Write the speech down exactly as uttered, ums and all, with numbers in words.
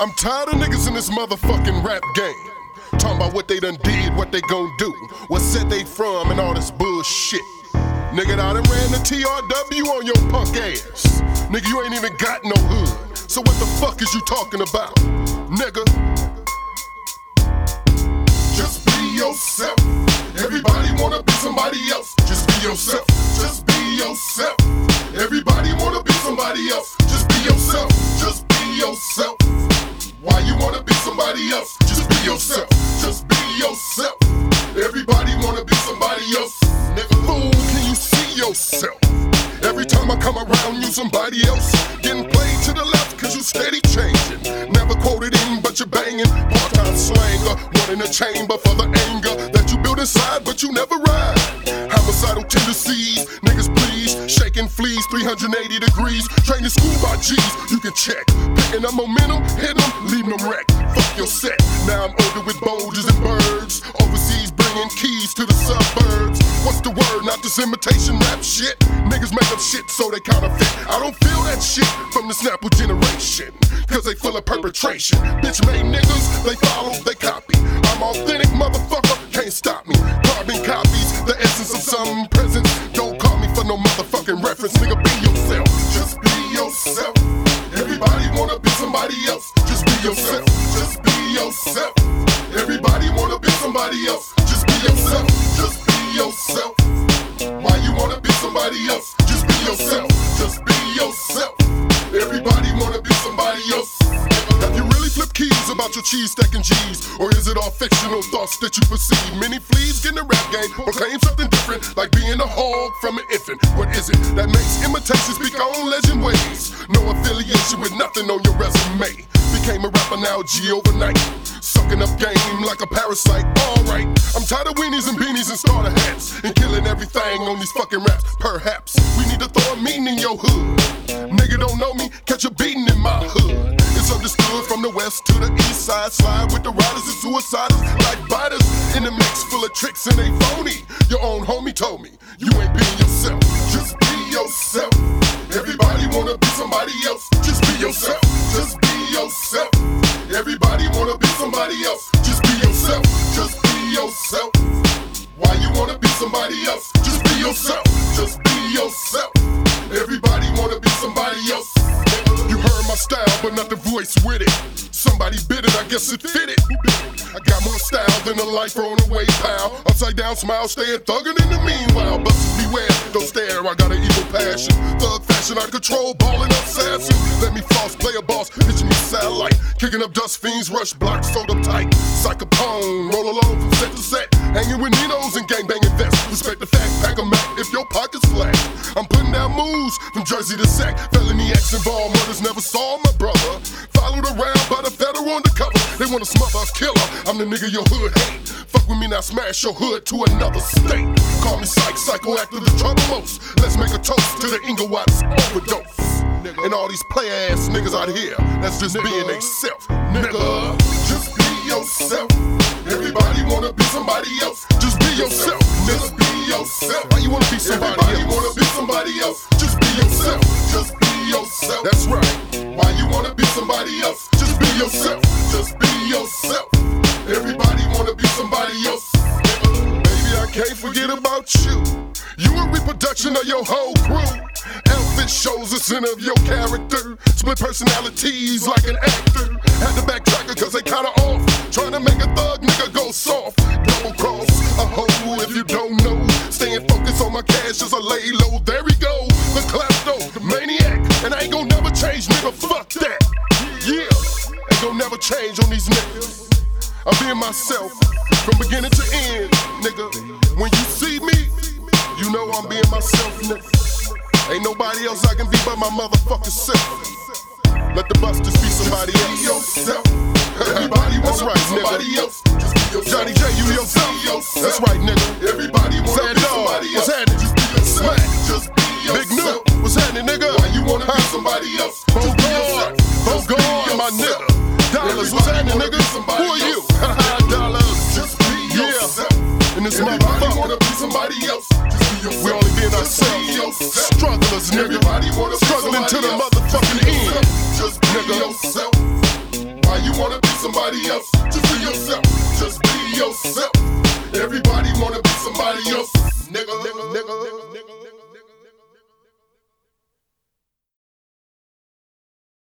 I'm tired of niggas in this motherfucking rap game. Talking about what they done did, what they gon' do, what set they from, and all this bullshit. Nigga, I done ran the T R W on your punk ass. Nigga, you ain't even got no hood. So what the fuck is you talking about, nigga? Just be yourself. Everybody wanna be somebody else. Just be yourself. Just be yourself. Everybody wanna be somebody else. Just be yourself. Just be yourself. Why you wanna be somebody else? Just be yourself. Just be yourself. Everybody wanna be somebody else. Nigga, fool, can you see yourself? Every time I come around you somebody else. Getting played to the left cause you steady changing. Never quoted in but you're banging. Part-time slanger, one in a chamber for the anger that you build inside but you never ride. Homicidal tendencies, niggas please. Shaking fleas, three hundred eighty degrees. Training school by G's, you can check. Picking up momentum, hit them, leaving them wrecked. Fuck your set, now I'm older with bulges and birds. Overseas bringing keys to the suburbs. What's the word, not this imitation rap shit? Niggas make up shit so they counterfeit. I don't feel that shit from the Snapple generation, cause they full of perpetration. Bitch made niggas, they follow, they copy. I'm authentic, motherfucker, can't stop me. Carbon copies, the essence of some presence. Don't call me for no motherfucking reference, nigga, be yourself. Just be yourself. Everybody wanna be somebody else. Just be yourself. Just be yourself. Everybody wanna be somebody else. Just be yourself. Just be yourself. Why you wanna be somebody else? Just be yourself. Just be yourself. Everybody wanna be somebody else. Have you really flipped keys about your cheese stacking G's? Or is it all fictional thoughts that you perceive? Many fleas get in the rap game, proclaim something different, like being a hog from an infant. What is it that makes imitation speak our own legend ways? No affiliation with nothing on your resume. Became a rapper now G overnight, sucking up game like a parasite. Alright, I'm tired of weenies and beanies and starter hats, and killing everything on these fucking raps. Perhaps we need to throw a meeting in your hood. Nigga don't know me, catch a beating in my hood. It's understood from the west to the east side. Slide with the riders and suiciders like biters in the mix full of tricks and they phony. Your own homie told me you ain't being yourself. Just be yourself. Everybody wanna be somebody else. Just be yourself. Just be yourself. Everybody wanna be somebody else. Just be yourself. Just be yourself. Why you wanna be somebody else? Just be yourself. Just be yourself. Everybody wanna be somebody else. You heard my style, but not the voice with it. Somebody bit it, I guess it fit it. I got more style than a life on the way, pal. Upside down smile, staying thuggin' in the meanwhile. Busters beware, don't stare, I got an evil passion. Thug fashion, out of control, ballin' assassin. Let me floss, play a boss, picture me satellite. Kicking up dust fiends, rush blocks, sold up tight. Psych Capone, roll along from set to set. Hanging with Ninos and gangbanging vests. Respect the fact, pack a Mac if your pocket's flat. I'm putting down moves from Jersey to Sac. Felony acts involved, murders never saw my brother. Followed around by the federal undercover. They wanna smother us, kill her. I'm the nigga your hood hate. Fuck with me now, smash your hood to another state. Call me psych, psychoactive, the trouble most. Let's make a toast to the Inglewots overdose. And all these player ass niggas out here, that's just nigga. Being they self, nigga. Just be yourself. Everybody wanna be somebody else. Just be yourself. Just be yourself. Why you wanna be somebody Everybody else? wanna be somebody else. Just be yourself. Just be yourself. That's right. Why you wanna be somebody else? Just be yourself. Just be yourself. Everybody wanna be somebody else. Baby, I can't forget about you. You a reproduction of your whole crew. Outfit shows a sin of your character. Split personalities like an actor. Had to backtrack it cause they kinda off. Trying to make a thug nigga go soft. Double cross a hoe if you don't know. Staying focused on my cash as I lay low. There we go, the klepto, the maniac. And I ain't gon' never change, nigga, fuck that. Yeah, ain't gon' never change on these niggas. I'm being myself from beginning to end, nigga. When you see me, you know I'm being myself, nigga. Ain't nobody else I can be but my motherfucking self. Let the busters be somebody else. Be yourself. Everybody That's right, somebody nigga. Else. Just be yourself. Johnny J, you yourself. yourself. That's right, nigga. Everybody wanna Sad be dog. somebody else. What's happening? Just be yourself. Smack. Just be yourself. Big Nook. What's happening, nigga? Why you wanna huh? be somebody else? Just be yourself. Just be yourself. My nigga. Dollars, what's happening, nigga? Who are you? Dollars. Just be yourself. Yeah. And this motherfucker wanna be somebody else. We only being ourselves. Strugglers, nigga. Struggling to the motherfucking end. Just be yourself. Why you wanna be somebody else? Just be yourself. Just be yourself.